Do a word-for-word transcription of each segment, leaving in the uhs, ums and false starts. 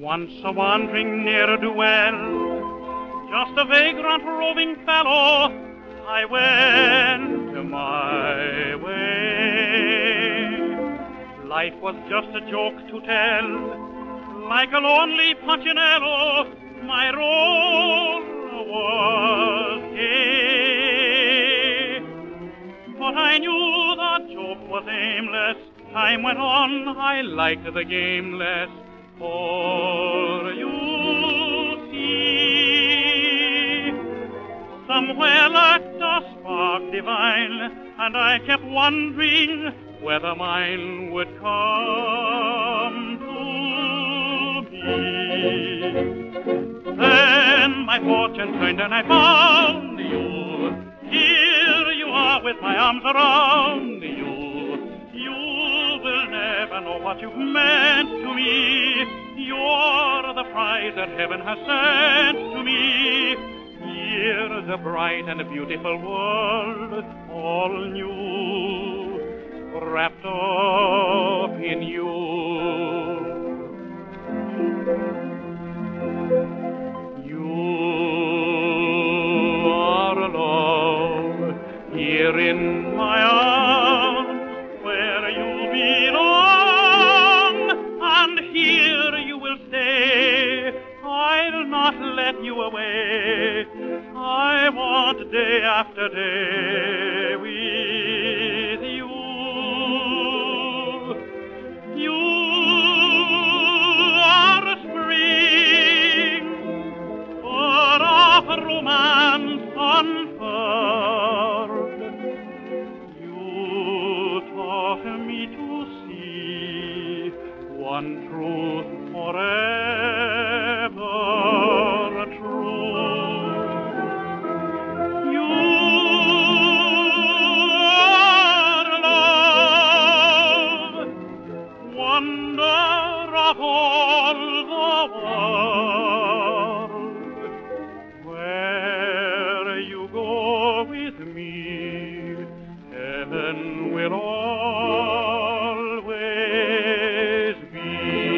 Once a wandering ne'er-do-well, just a vagrant roving fellow, I went my way. Life was just a joke to tell, like a lonely Punchinello, my role was gay. But I knew the joke was aimless. Time went on, I liked the game less. For you see, somewhere lurked a spark divine, and I kept wondering whether mine would come to me. Then my fortune turned and I found you. Here you are with my arms around you. You will never know what you've meant to me. You're the prize that heaven has sent to me. Here's a bright and beautiful world, all new, wrapped up in you. You are alone here in my arms, where you belong, and here you will stay. I'll not let you away. I want day after day with you. You are a spring, full of romance unfurled. You taught me to see one truth forever true. You are love, wonder of all the world. Where you go with me, heaven will always be.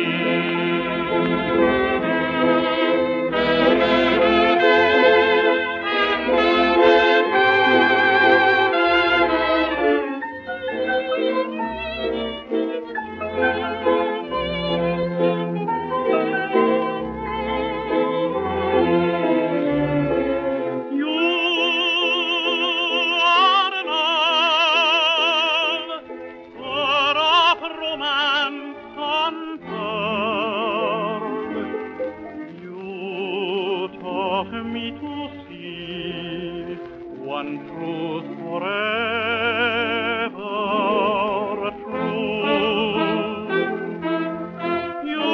Me to see one truth forever true. You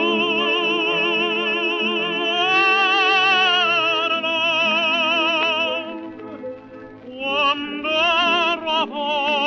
are love, wonder of all